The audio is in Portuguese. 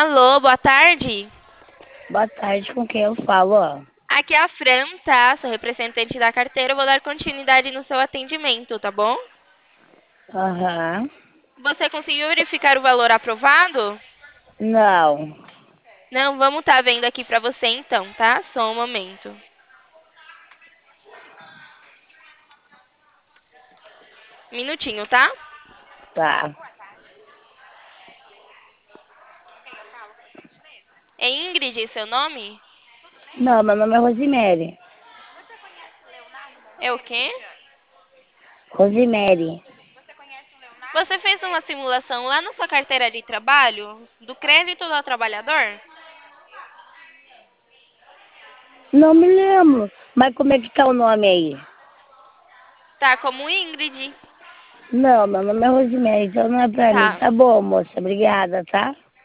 Alô, boa tarde. Boa tarde, com quem eu falo, ó? Aqui é a Fran, tá? Sou representante da carteira. Eu vou dar continuidade no seu atendimento, tá bom? Aham. Você conseguiu verificar o valor aprovado? Não. Não, vamos tá vendo aqui pra você então, tá? Só um momento. Minutinho, tá? Tá. É Ingrid seu nome? Não, meu nome é Rosemary. É o quê? Rosemary. Você fez uma simulação lá na sua carteira de trabalho do crédito do trabalhador? Não me lembro. Mas como é que tá o nome aí? Tá como Ingrid. Não, meu nome é Rosemary, então não é pra mim. Tá. Tá bom, moça. Obrigada, tá?